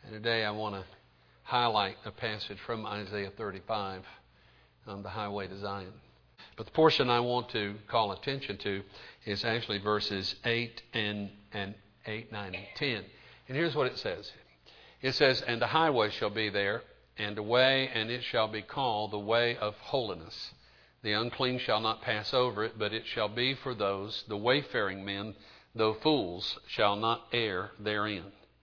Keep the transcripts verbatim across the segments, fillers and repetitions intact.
And today I want to highlight a passage from Isaiah thirty-five on the highway to Zion. But the portion I want to call attention to is actually verses eight and, and eight, nine, and ten. And here's what it says. It says, "And a highway shall be there, and a way, and it shall be called the way of holiness. The unclean shall not pass over it, but it shall be for those, the wayfaring men, though fools, shall not err therein."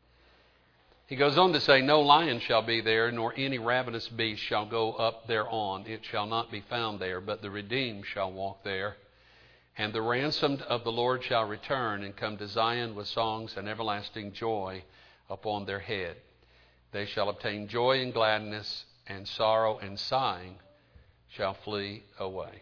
He goes on to say, "No lion shall be there, nor any ravenous beast shall go up thereon. It shall not be found there, but the redeemed shall walk there. And the ransomed of the Lord shall return and come to Zion with songs and everlasting joy upon their head. They shall obtain joy and gladness, and sorrow and sighing shall flee away."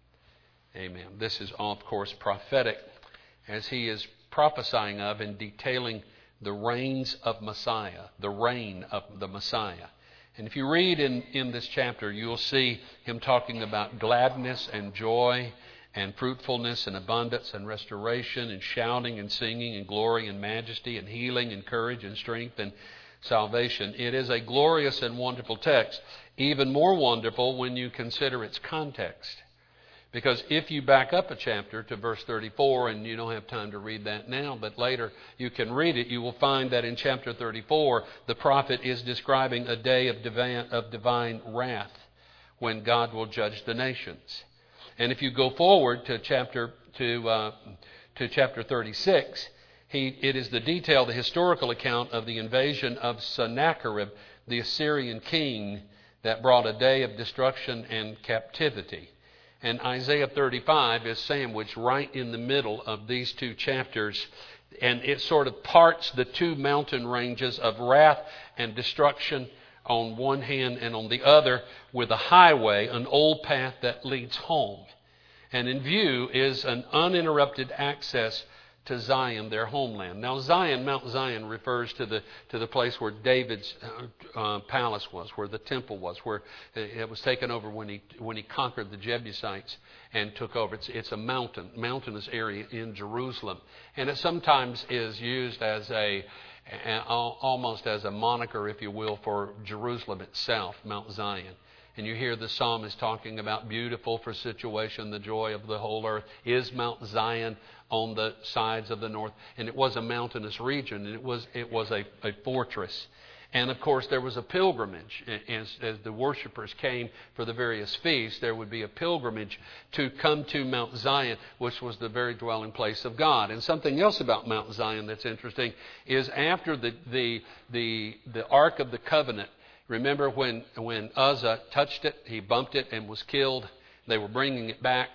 Amen. This is, of course, prophetic, as he is prophesying of and detailing the reigns of Messiah, the reign of the Messiah. And if you read in, in this chapter, you'll see him talking about gladness and joy and fruitfulness and abundance and restoration and shouting and singing and glory and majesty and healing and courage and strength and salvation. It is a glorious and wonderful text, even more wonderful when you consider its context. Because if you back up a chapter to verse thirty-four, and you don't have time to read that now, but later you can read it, you will find that in chapter thirty-four, the prophet is describing a day of divine, of divine wrath when God will judge the nations. And if you go forward to chapter to uh, to chapter thirty-six, he it is the detail, the historical account of the invasion of Sennacherib, the Assyrian king, that brought a day of destruction and captivity. And Isaiah thirty-five is sandwiched right in the middle of these two chapters. And it sort of parts the two mountain ranges of wrath and destruction on one hand, and on the other with a highway, an old path that leads home. And in view is an uninterrupted access to Zion, their homeland. Now, Zion, Mount Zion, refers to the to the place where David's uh, palace was, where the temple was, where it was taken over when he when he conquered the Jebusites and took over. It's it's a mountain, mountainous area in Jerusalem, and it sometimes is used as a, a almost as a moniker, if you will, for Jerusalem itself, Mount Zion. And you hear the psalmist talking about beautiful for situation, the joy of the whole earth is Mount Zion on the sides of the north. And it was a mountainous region, and it was it was a, a fortress. And of course there was a pilgrimage. As, as the worshipers came for the various feasts, there would be a pilgrimage to come to Mount Zion, which was the very dwelling place of God. And something else about Mount Zion that's interesting is after the the the, the Ark of the Covenant. Remember when, when Uzzah touched it, he bumped it and was killed. They were bringing it back,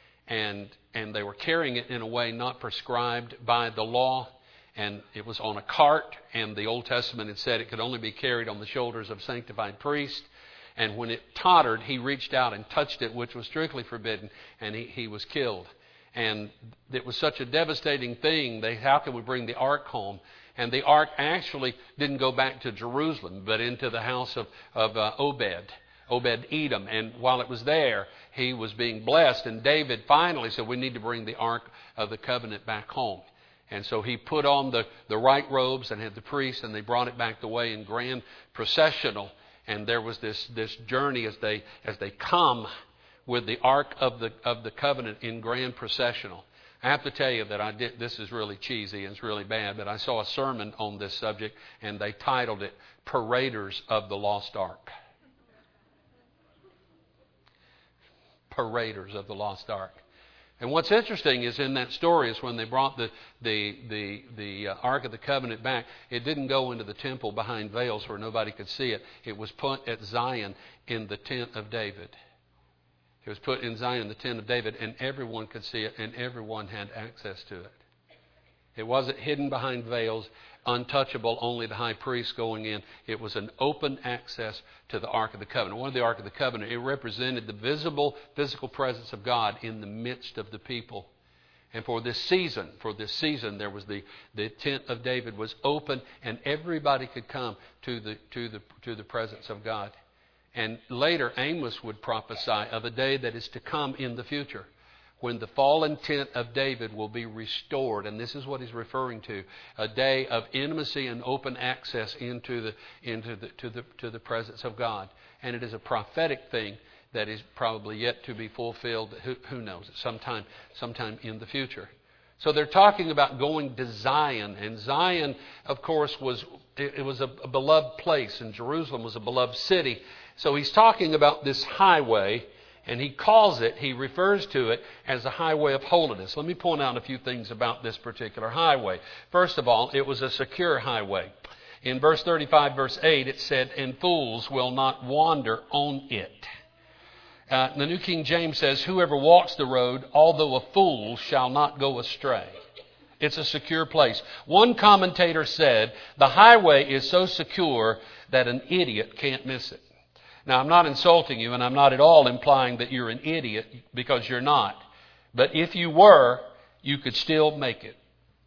and and they were carrying it in a way not prescribed by the law. And it was on a cart, and the Old Testament had said it could only be carried on the shoulders of sanctified priests. And when it tottered, he reached out and touched it, which was strictly forbidden, and he, he was killed. And it was such a devastating thing. They, how could we bring the ark home? And the ark actually didn't go back to Jerusalem, but into the house of, of uh, Obed, Obed-Edom. And while it was there, he was being blessed. And David finally said, we need to bring the ark of the covenant back home. And so he put on the, the right robes and had the priests, and they brought it back the way in grand processional. And there was this, this journey as they as they come with the ark of the of the covenant in grand processional. I have to tell you that I did. This is really cheesy and it's really bad, but I saw a sermon on this subject, and they titled it "Paraders of the Lost Ark." Paraders of the Lost Ark. And what's interesting is in that story is when they brought the the the the uh, Ark of the Covenant back, it didn't go into the temple behind veils where nobody could see it. It was put at Zion in the tent of David. It was put in Zion, the tent of David, and everyone could see it, and everyone had access to it. It wasn't hidden behind veils, untouchable, only the high priest going in. It was an open access to the Ark of the Covenant. One of the Ark of the Covenant, it represented the visible, physical presence of God in the midst of the people. And for this season, for this season, there was the, the tent of David was open, and everybody could come to the to the to the presence of God. And later, Amos would prophesy of a day that is to come in the future, when the fallen tent of David will be restored. And this is what he's referring to, a day of intimacy and open access into the into the to the to the presence of God. And it is a prophetic thing that is probably yet to be fulfilled. Who, who knows? Sometime sometime in the future. So they're talking about going to Zion, and Zion, of course, was it, it was a, a beloved place, and Jerusalem was a beloved city. So he's talking about this highway. And he calls it, he refers to it as the highway of holiness. Let me point out a few things about this particular highway. First of all, it was a secure highway. In verse thirty-five, verse eight, it said, "And fools will not wander on it." Uh, the New King James says, "Whoever walks the road, although a fool, shall not go astray." It's a secure place. One commentator said, the highway is so secure that an idiot can't miss it. Now, I'm not insulting you, and I'm not at all implying that you're an idiot, because you're not. But if you were, you could still make it.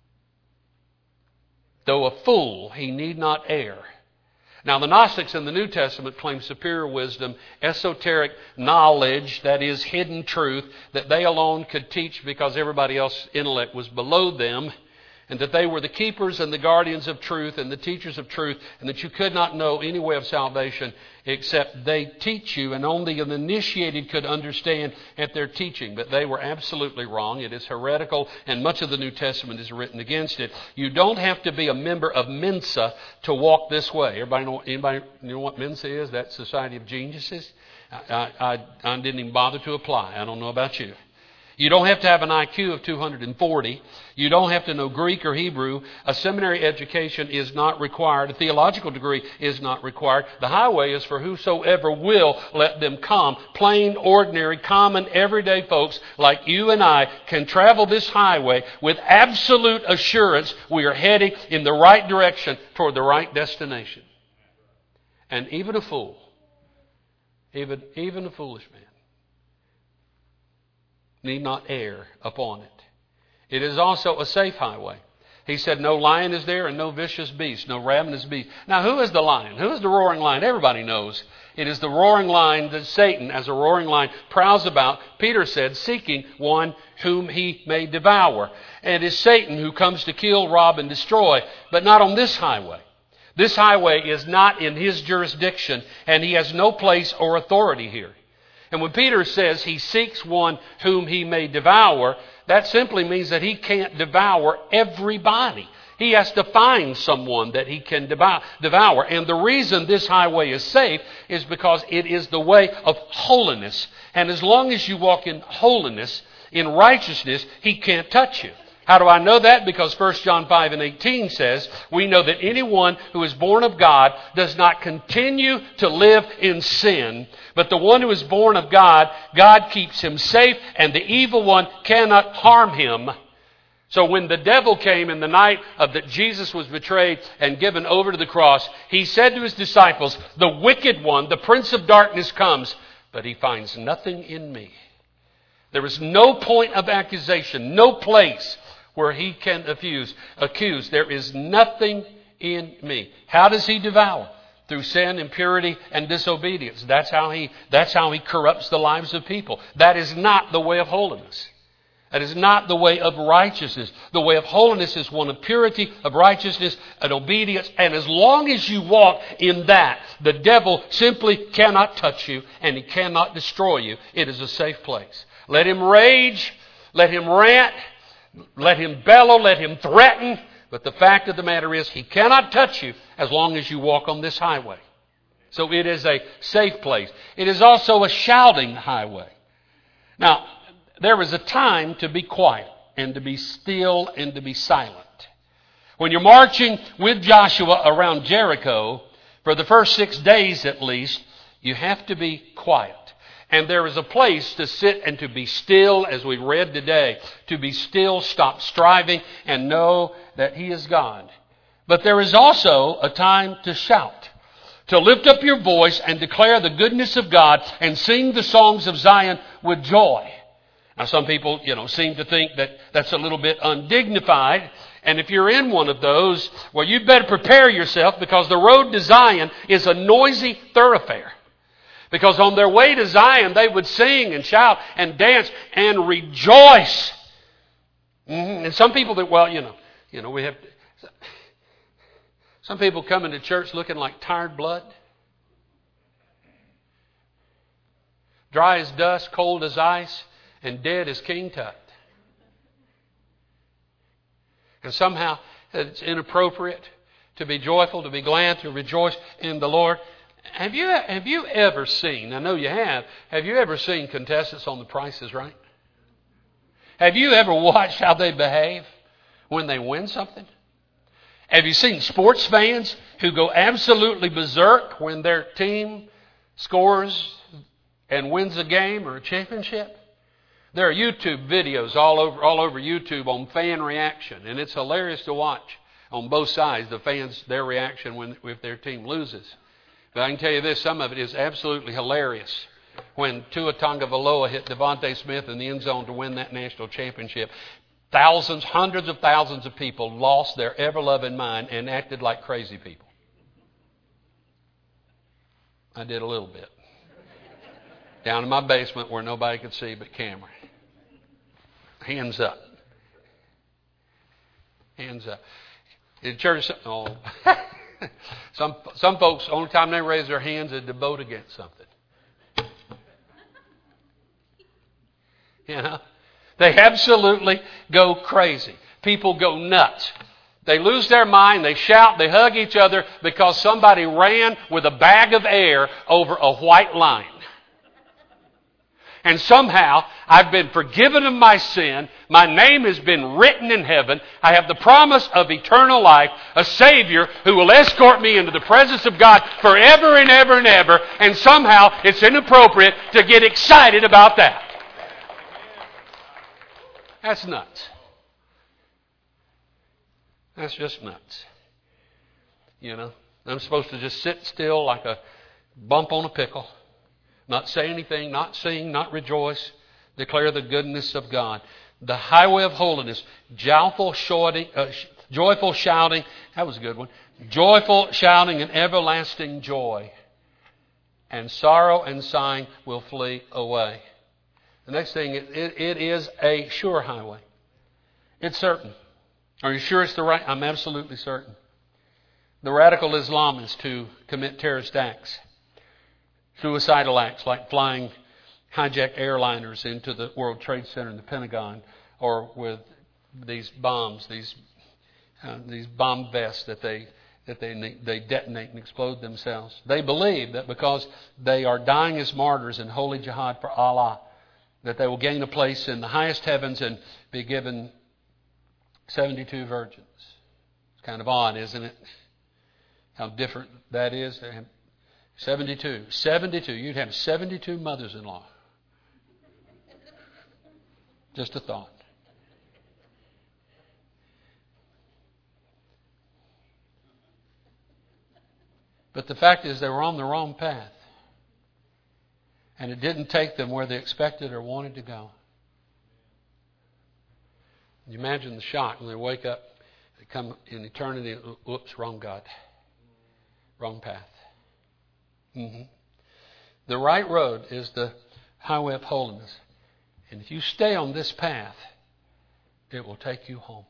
Though a fool, he need not err. Now, the Gnostics in the New Testament claim superior wisdom, esoteric knowledge, that is hidden truth, that they alone could teach because everybody else's intellect was below them, and that they were the keepers and the guardians of truth and the teachers of truth, and that you could not know any way of salvation except they teach you, and only an initiated could understand at their teaching. But they were absolutely wrong. It is heretical, and much of the New Testament is written against it. You don't have to be a member of Mensa to walk this way. Everybody know, anybody know what Mensa is? That Society of Geniuses? I, I, I didn't even bother to apply. I don't know about you. You don't have to have an I Q of two hundred forty. You don't have to know Greek or Hebrew. A seminary education is not required. A theological degree is not required. The highway is for whosoever will, let them come. Plain, ordinary, common, everyday folks like you and I can travel this highway with absolute assurance we are heading in the right direction toward the right destination. And even a fool, even, even a foolish man, need not err upon it. It is also a safe highway. He said, no lion is there and no vicious beast, no ravenous beast. Now, who is the lion? Who is the roaring lion? Everybody knows. It is the roaring lion that Satan, as a roaring lion, prowls about, Peter said, seeking one whom he may devour. And it is Satan who comes to kill, rob, and destroy, but not on this highway. This highway is not in his jurisdiction, and he has no place or authority here. And when Peter says he seeks one whom he may devour, that simply means that he can't devour everybody. He has to find someone that he can devour. And the reason this highway is safe is because it is the way of holiness. And as long as you walk in holiness, in righteousness, he can't touch you. How do I know that? Because First John five and eighteen says, we know that anyone who is born of God does not continue to live in sin. But the one who is born of God, God keeps him safe, and the evil one cannot harm him. So when the devil came in the night of that Jesus was betrayed and given over to the cross, he said to his disciples, the wicked one, the prince of darkness comes, but he finds nothing in me. There is no point of accusation, no place where he can accuse. accuse. There is nothing in me. How does he devour? Through sin, impurity, and disobedience. That's how he, that's how he corrupts the lives of people. That is not the way of holiness. That is not the way of righteousness. The way of holiness is one of purity, of righteousness, and obedience. And as long as you walk in that, the devil simply cannot touch you, and he cannot destroy you. It is a safe place. Let him rage. Let him rant. Let him bellow. Let him threaten. But the fact of the matter is, he cannot touch you as long as you walk on this highway. So it is a safe place. It is also a shouting highway. Now, there is a time to be quiet and to be still and to be silent. When you're marching with Joshua around Jericho, for the first six days at least, you have to be quiet. And there is a place to sit and to be still, as we read today, to be still, stop striving, and know that He is God. But there is also a time to shout, to lift up your voice and declare the goodness of God and sing the songs of Zion with joy. Now, some people, you know, seem to think that that's a little bit undignified. And if you're in one of those, well, you'd better prepare yourself, because the road to Zion is a noisy thoroughfare. Because on their way to Zion, they would sing and shout and dance and rejoice. Mm-hmm. And some people that, well, you know, you know, we have... Some people come into church looking like tired blood. Dry as dust, cold as ice, and dead as King Tut. And somehow it's inappropriate to be joyful, to be glad, to rejoice in the Lord. Have you have you ever seen, I know you have, have you ever seen contestants on The Price is Right? Have you ever watched how they behave when they win something? Have you seen sports fans who go absolutely berserk when their team scores and wins a game or a championship? There are YouTube videos all over all over YouTube on fan reaction, and it's hilarious to watch on both sides, the fans, their reaction when if their team loses. But I can tell you this, some of it is absolutely hilarious. When Tua Tagovailoa hit Devontae Smith in the end zone to win that national championship, thousands, hundreds of thousands of people lost their ever-loving mind and acted like crazy people. I did a little bit. Down in my basement where nobody could see but camera. Hands up. Hands up. In church, oh, some some folks, only time they raise their hands is to vote against something. You know, they absolutely go crazy. People go nuts. They lose their mind. They shout. They hug each other because somebody ran with a bag of air over a white line. And somehow, I've been forgiven of my sin. My name has been written in heaven. I have the promise of eternal life, a Savior who will escort me into the presence of God forever and ever and ever. And somehow, it's inappropriate to get excited about that. That's nuts. That's just nuts. You know, I'm supposed to just sit still like a bump on a pickle. Not say anything, not sing, not rejoice. Declare the goodness of God. The highway of holiness. Joyful shouting, uh, joyful shouting. That was a good one. Joyful shouting and everlasting joy. And sorrow and sighing will flee away. The next thing, it, it, it is a sure highway. It's certain. Are you sure it's the right? I'm absolutely certain. The radical Islamists who commit terrorist acts, suicidal acts like flying hijacked airliners into the World Trade Center and the Pentagon, or with these bombs, these uh, these bomb vests that they that they they detonate and explode themselves. They believe that because they are dying as martyrs in holy jihad for Allah, that they will gain a place in the highest heavens and be given seventy-two virgins. It's kind of odd, isn't it? How different that is. seventy-two. seventy-two. You'd have seventy-two mothers-in-law. Just a thought. But the fact is they were on the wrong path. And it didn't take them where they expected or wanted to go. You imagine the shock when they wake up, they come in eternity, whoops, wrong God. Wrong path. Mm-hmm. The right road is the highway of holiness. And if you stay on this path, it will take you home.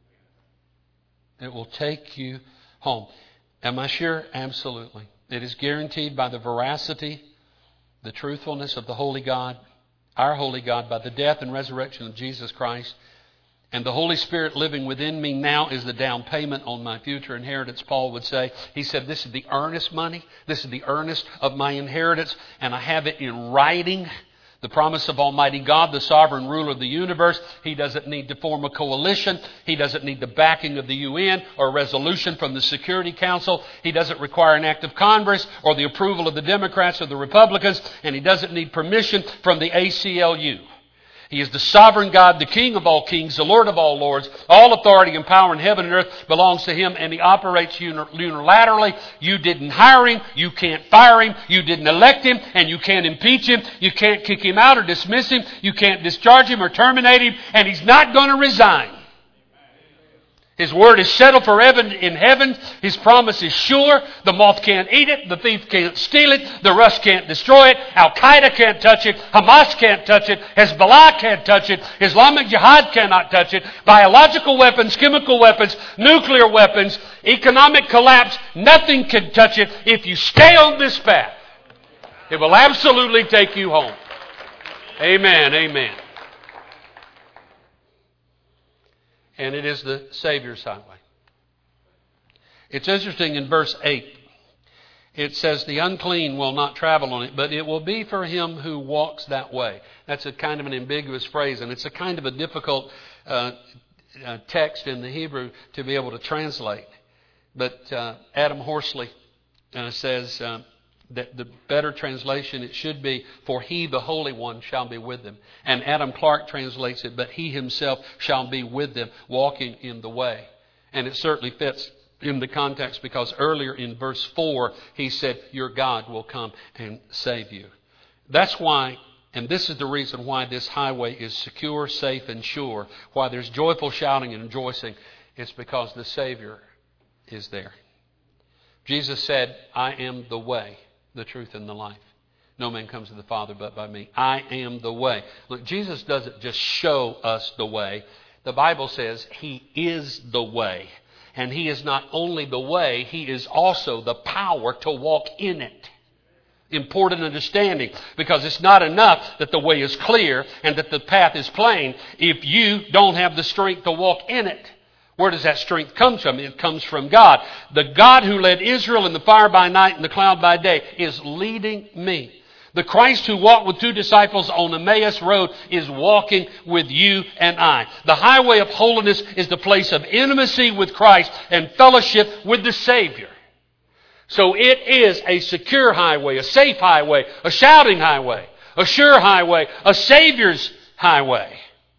It will take you home. Am I sure? Absolutely. It is guaranteed by the veracity, the truthfulness of the Holy God, our Holy God, by the death and resurrection of Jesus Christ. And the Holy Spirit living within me now is the down payment on my future inheritance, Paul would say. He said, this is the earnest money. This is the earnest of my inheritance. And I have it in writing. The promise of Almighty God, the sovereign ruler of the universe. He doesn't need to form a coalition. He doesn't need the backing of the U N or a resolution from the Security Council. He doesn't require an act of Congress or the approval of the Democrats or the Republicans. And he doesn't need permission from the A C L U. He is the sovereign God, the King of all kings, the Lord of all lords. All authority and power in heaven and earth belongs to Him, and He operates unilaterally. You didn't hire Him. You can't fire Him. You didn't elect Him, and you can't impeach Him. You can't kick Him out or dismiss Him. You can't discharge Him or terminate Him, and He's not going to resign. His word is settled forever in heaven. His promise is sure. The moth can't eat it. The thief can't steal it. The rust can't destroy it. Al-Qaeda can't touch it. Hamas can't touch it. Hezbollah can't touch it. Islamic Jihad cannot touch it. Biological weapons, chemical weapons, nuclear weapons, economic collapse, nothing can touch it. If you stay on this path, it will absolutely take you home. Amen, amen. And it is the Savior's highway. It's interesting in verse eight. It says, the unclean will not travel on it, but it will be for him who walks that way. That's a kind of an ambiguous phrase, and it's a kind of a difficult uh, uh, text in the Hebrew to be able to translate. But uh, Adam Horsley uh, says uh, that the better translation, it should be, for he, the Holy One, shall be with them. And Adam Clark translates it, but he himself shall be with them, walking in the way. And it certainly fits in the context, because earlier in verse four, he said, your God will come and save you. That's why, and this is the reason why this highway is secure, safe, and sure, why there's joyful shouting and rejoicing. It's because the Savior is there. Jesus said, I am the way, the truth, and the life. No man comes to the Father but by me. I am the way. Look, Jesus doesn't just show us the way. The Bible says He is the way. And He is not only the way, He is also the power to walk in it. Important understanding, because it's not enough that the way is clear and that the path is plain if you don't have the strength to walk in it. Where does that strength come from? It comes from God. The God who led Israel in the fire by night and the cloud by day is leading me. The Christ who walked with two disciples on Emmaus Road is walking with you and I. The highway of holiness is the place of intimacy with Christ and fellowship with the Savior. So it is a secure highway, a safe highway, a shouting highway, a sure highway, a Savior's highway.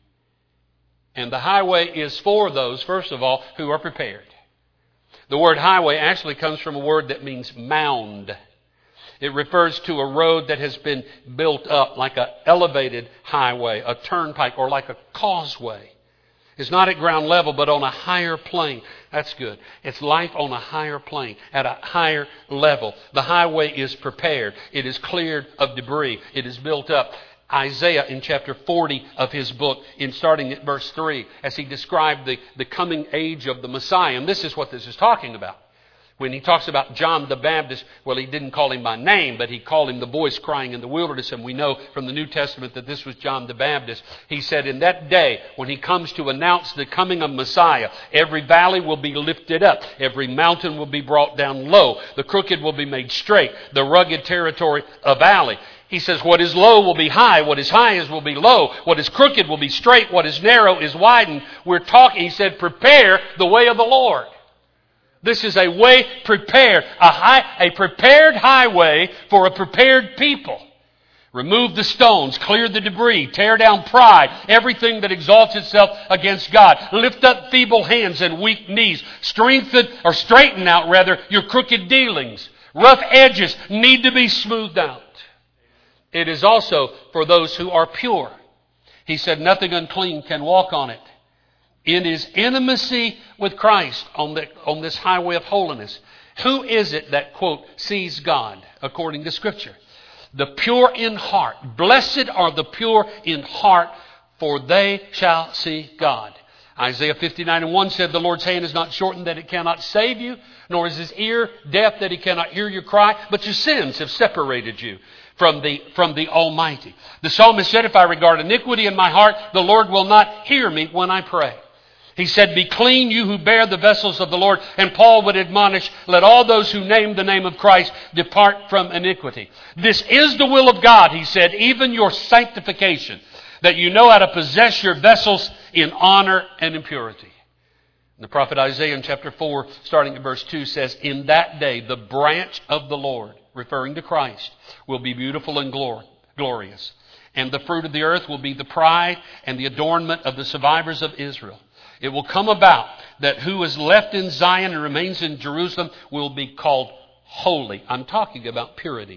And the highway is for those, first of all, who are prepared. The word highway actually comes from a word that means mound. It refers to a road that has been built up like an elevated highway, a turnpike, or like a causeway. It's not at ground level, but on a higher plane. That's good. It's life on a higher plane, at a higher level. The highway is prepared. It is cleared of debris. It is built up. Isaiah in chapter forty of his book, in starting at verse three, as he described the, the coming age of the Messiah. And this is what this is talking about. When he talks about John the Baptist, well, he didn't call him by name, but he called him the voice crying in the wilderness. And we know from the New Testament that this was John the Baptist. He said, in that day, when he comes to announce the coming of Messiah, every valley will be lifted up. Every mountain will be brought down low. The crooked will be made straight. The rugged territory a valley. He says, what is low will be high. What is high is will be low. What is crooked will be straight. What is narrow is widened. We're talking, he said, prepare the way of the Lord. This is a way prepared, a, high, a prepared highway for a prepared people. Remove the stones, clear the debris, tear down pride, everything that exalts itself against God. Lift up feeble hands and weak knees. Strengthen, or straighten out rather, your crooked dealings. Rough edges need to be smoothed out. It is also for those who are pure. He said nothing unclean can walk on it. In his intimacy with Christ on, the, on this highway of holiness, who is it that, quote, sees God according to Scripture? The pure in heart. Blessed are the pure in heart, for they shall see God. Isaiah fifty-nine and one said, the Lord's hand is not shortened that it cannot save you, nor is his ear deaf that he cannot hear your cry, but your sins have separated you from the, from the Almighty. The psalmist said, if I regard iniquity in my heart, the Lord will not hear me when I pray. He said, be clean, you who bear the vessels of the Lord. And Paul would admonish, let all those who name the name of Christ depart from iniquity. This is the will of God, he said, even your sanctification, that you know how to possess your vessels in honor and in purity. And the prophet Isaiah in chapter four, starting at verse two, says, in that day the branch of the Lord, referring to Christ, will be beautiful and glor- glorious. And the fruit of the earth will be the pride and the adornment of the survivors of Israel. It will come about that who is left in Zion and remains in Jerusalem will be called holy. I'm talking about purity.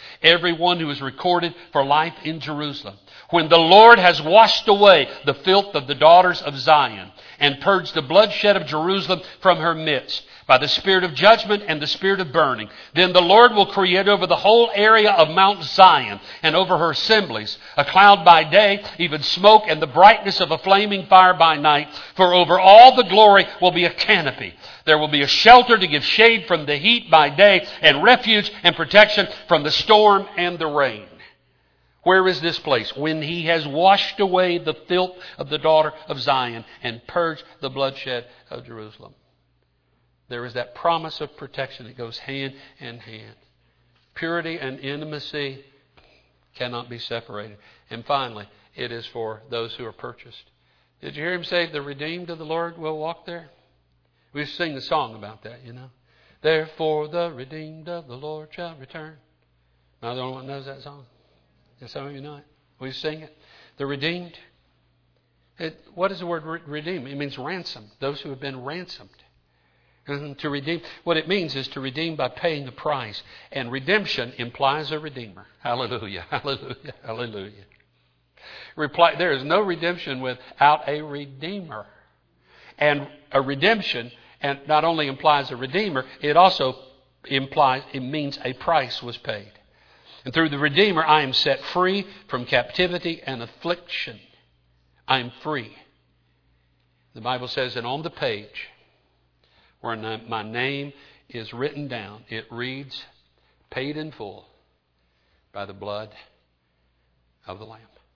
Everyone who is recorded for life in Jerusalem. When the Lord has washed away the filth of the daughters of Zion and purged the bloodshed of Jerusalem from her midst by the spirit of judgment and the spirit of burning, then the Lord will create over the whole area of Mount Zion and over her assemblies a cloud by day, even smoke and the brightness of a flaming fire by night. For over all the glory will be a canopy. There will be a shelter to give shade from the heat by day and refuge and protection from the storm and the rain. Where is this place? When He has washed away the filth of the daughter of Zion and purged the bloodshed of Jerusalem. There is that promise of protection that goes hand in hand. Purity and intimacy cannot be separated. And finally, it is for those who are purchased. Did you hear Him say, the redeemed of the Lord will walk there? We sing the song about that, you know. Therefore the redeemed of the Lord shall return. Am I the only one that knows that song? And some of you know it. We sing it. The redeemed. It, what does the word re- redeem? It means ransom. Those who have been ransomed. And to redeem, what it means is to redeem by paying the price. And redemption implies a redeemer. Hallelujah, hallelujah, hallelujah. Reply, there is no redemption without a redeemer. And a redemption and not only implies a redeemer, it also implies, it means a price was paid. And through the Redeemer, I am set free from captivity and affliction. I am free. The Bible says that on the page where my name is written down, it reads, paid in full by the blood of the Lamb.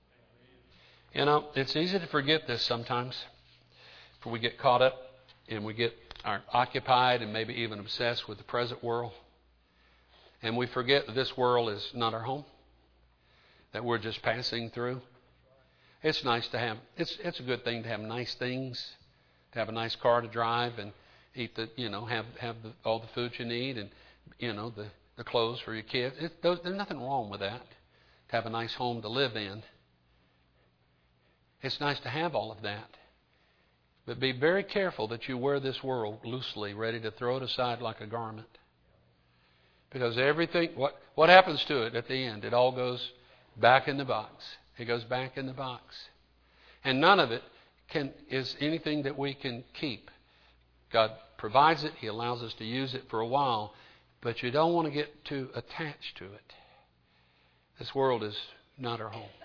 You know, it's easy to forget this sometimes. For we get caught up and we get are occupied and maybe even obsessed with the present world. And we forget that this world is not our home. That we're just passing through. It's nice to have, it's it's a good thing to have nice things. To have a nice car to drive and eat the, you know, have, have the, all the food you need and, you know, the, the clothes for your kids. It, those, there's nothing wrong with that. To have a nice home to live in. It's nice to have all of that. But be very careful that you wear this world loosely, ready to throw it aside like a garment. Because everything, what, what happens to it at the end? It all goes back in the box. It goes back in the box. And none of it can is anything that we can keep. God provides it. He allows us to use it for a while. But you don't want to get too attached to it. This world is not our home.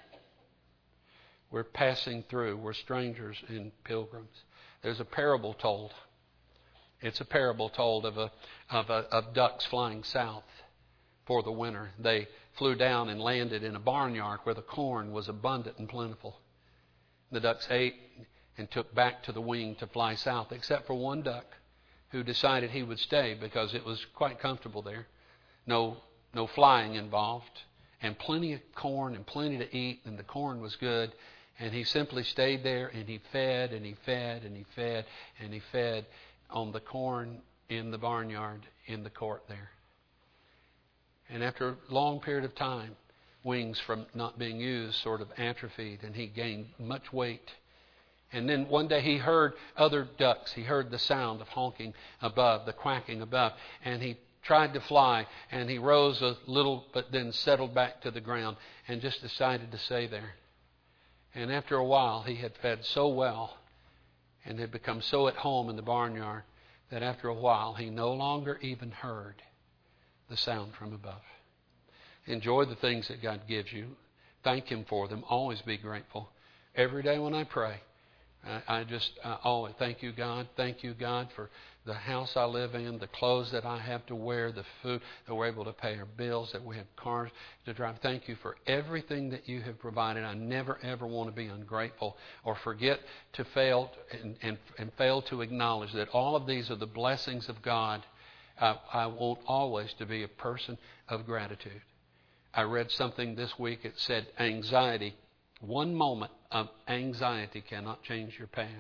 We're passing through. We're strangers and pilgrims. There's a parable told. It's a parable told of a of a, of ducks flying south for the winter. They flew down and landed in a barnyard where the corn was abundant and plentiful. The ducks ate and took back to the wing to fly south, except for one duck who decided he would stay because it was quite comfortable there. No no flying involved, and plenty of corn and plenty to eat, and the corn was good. And he simply stayed there and he fed and he fed and he fed and he fed on the corn in the barnyard in the court there. And after a long period of time, wings from not being used sort of atrophied and he gained much weight. And then one day he heard other ducks. He heard the sound of honking above, the quacking above. And he tried to fly and he rose a little but then settled back to the ground and just decided to stay there. And after a while, he had fed so well and had become so at home in the barnyard that after a while, he no longer even heard the sound from above. Enjoy the things that God gives you. Thank Him for them. Always be grateful. Every day when I pray, I, I just I always thank you, God. Thank you, God, for the house I live in, the clothes that I have to wear, the food that we're able to pay our bills, that we have cars to drive. Thank you for everything that you have provided. I never, ever want to be ungrateful or forget to fail and, and, and fail to acknowledge that all of these are the blessings of God. I, I want always to be a person of gratitude. I read something this week. It said anxiety, one moment of anxiety cannot change your past.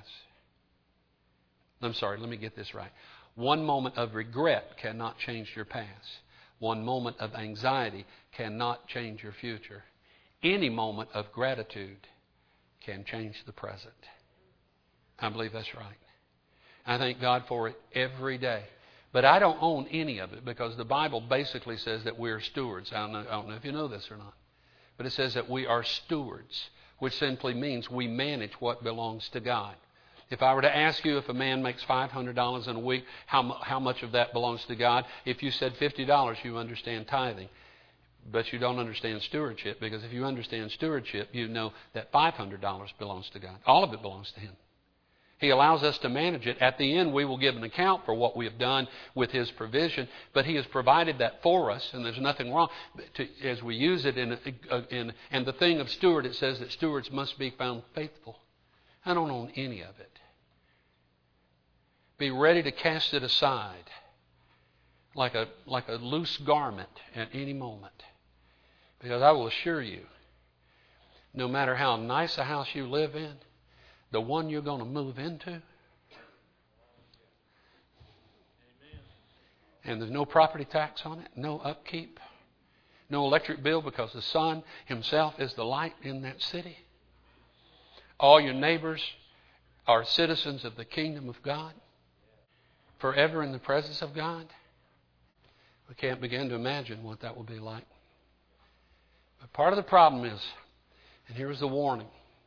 I'm sorry, let me get this right. One moment of regret cannot change your past. One moment of anxiety cannot change your future. Any moment of gratitude can change the present. I believe that's right. I thank God for it every day. But I don't own any of it because the Bible basically says that we're stewards. I don't know, I don't know if you know this or not. But it says that we are stewards, which simply means we manage what belongs to God. If I were to ask you if a man makes five hundred dollars in a week, how, how much of that belongs to God? If you said fifty dollars, you understand tithing. But you don't understand stewardship, because if you understand stewardship, you know that five hundred dollars belongs to God. All of it belongs to Him. He allows us to manage it. At the end, we will give an account for what we have done with His provision, but He has provided that for us, and there's nothing wrong to, as we use it. In, in, and the thing of steward, it says that stewards must be found faithful. I don't own any of it. Be ready to cast it aside like a, like a loose garment at any moment. Because I will assure you, no matter how nice a house you live in, the one you're going to move into, and there's no property tax on it, no upkeep, no electric bill because the Son Himself is the light in that city. All your neighbors are citizens of the kingdom of God, forever in the presence of God. We can't begin to imagine what that will be like. But part of the problem is, and here's the warning.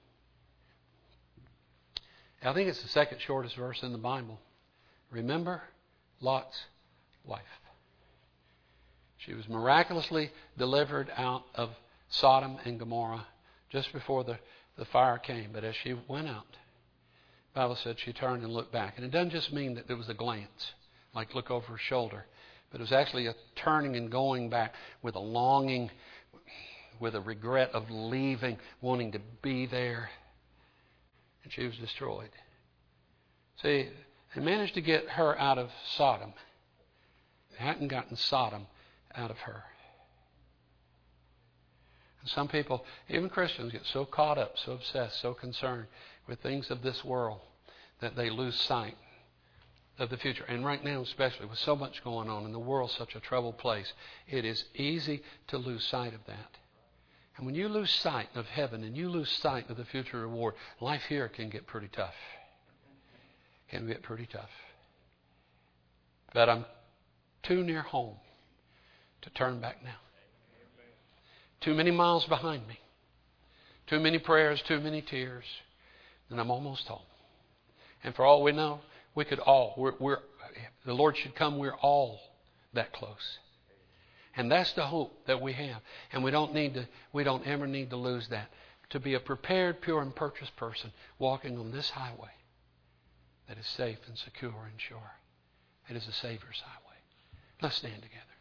I think it's the second shortest verse in the Bible. Remember Lot's wife. She was miraculously delivered out of Sodom and Gomorrah just before the, the fire came. But as she went out, the Bible said she turned and looked back. And it doesn't just mean that there was a glance, like look over her shoulder. But it was actually a turning and going back with a longing, with a regret of leaving, wanting to be there. And she was destroyed. See, they managed to get her out of Sodom. They hadn't gotten Sodom out of her. And some people, even Christians, get so caught up, so obsessed, so concerned with things of this world that they lose sight of the future. And right now, especially with so much going on in the world, such a troubled place, it is easy to lose sight of that. And when you lose sight of heaven and you lose sight of the future reward, life here can get pretty tough. Can get pretty tough. But I'm too near home to turn back now. Too many miles behind me. Too many prayers, too many tears. And I'm almost home. And for all we know, we could all, we're, we're, the Lord should come, we're all that close. And that's the hope that we have. And we don't need to, we don't ever need to lose that. To be a prepared, pure, and purchased person walking on this highway that is safe and secure and sure. It is the Savior's highway. Let's stand together.